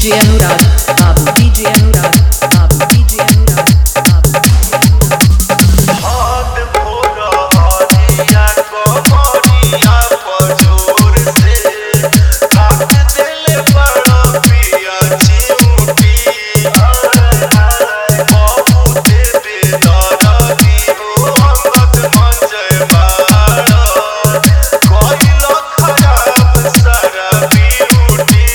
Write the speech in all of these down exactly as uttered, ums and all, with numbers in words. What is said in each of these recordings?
DJ Anurag, Babu DJ Anurag, Babu DJ Anurag, Babu DJ Anurag. हाथ भोरा हाजिया को मोरिया पजोर से काट दिल बड़ा पिया चिमटी बाबू तेरे दादा दी हो हमत मंजय बाड़ा कोई खराब सारा ब्यूटी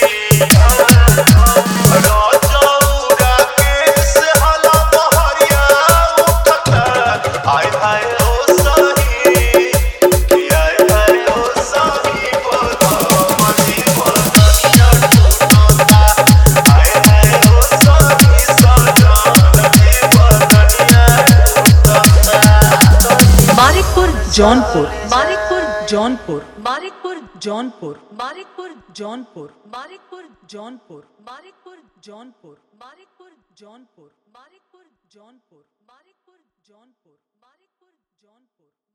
राजा उड़ा के से हला बहरिया उठता आय हाय ओ साही कि आय हाय ओ साही बोला मनी बनिया टूटता आय हाय ओ साही सजान जी बनिया टूटता Barikpur, Jaunpur, Barikpur, Jaunpur, Barikpur, Jaunpur, Barikpur, Jaunpur, Barikpur, Jaunpur, Barikpur, Jaunpur, Barikpur, Jaunpur, Barikpur, Jaunpur, Barikpur, Jaunpur, Barikpur, Jaunpur.